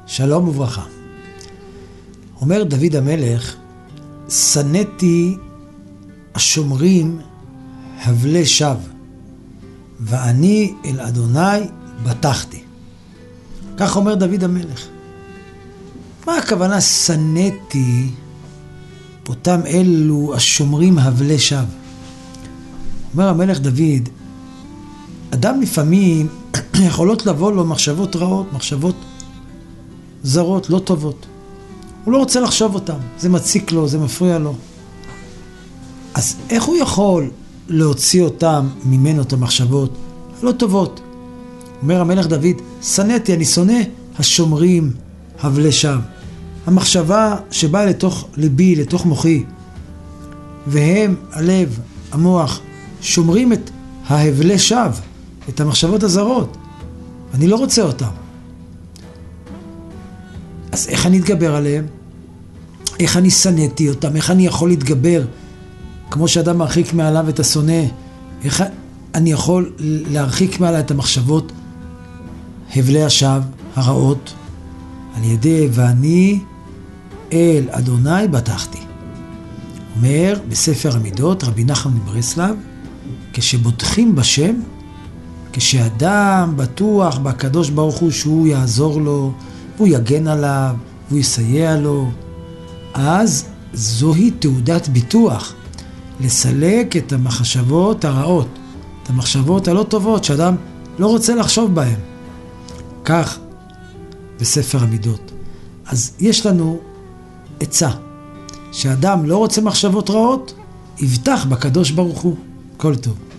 שלום וברכה. אומר דוד המלך, שנאתי השומרים הבלי שווא, ואני אל אדוני בטחתי. כך אומר דוד המלך. מה הכוונה שנאתי אותם אלו השומרים הבלי שווא? אומר המלך דוד, אדם לפעמים יכולות לבוא לו מחשבות רעות, מחשבות זרות, לא טובות. הוא לא רוצה לחשוב אותם, זה מציק לו, זה מפריע לו. אז איך הוא יכול להוציא אותם ממנו את המחשבות הלא טובות? אומר המלך דוד, שנאתי, אני שונא השומרים הבלי שווא. המחשבה שבאה לתוך ליבי, לתוך מוחי, והם, הלב, המוח, שומרים את ההבלי שווא, את המחשבות הזרות. אני לא רוצה אותם. אז איך אני אתגבר עליהם? איך אני שנאתי אותם? איך אני יכול להתגבר? כמו שאדם מרחיק מעליו את השונא, איך אני יכול להרחיק מעליו את המחשבות הבלי השווא, הרעות? על ידי ואני אל אדוני בטחתי. אומר בספר המידות רבי נחמן מברסלב, כשבוטחים בשם, כשאדם בטוח בקדוש ברוך הוא שהוא יעזור לו, והוא יגן עליו, והוא יסייע לו, אז זוהי תעודת ביטוח, לסלק את המחשבות הרעות, את המחשבות הלא טובות שאדם לא רוצה לחשוב בהן. כך בספר המידות. אז יש לנו עצה, שאדם לא רוצה מחשבות רעות, יבטח בקדוש ברוך הוא. כל טוב.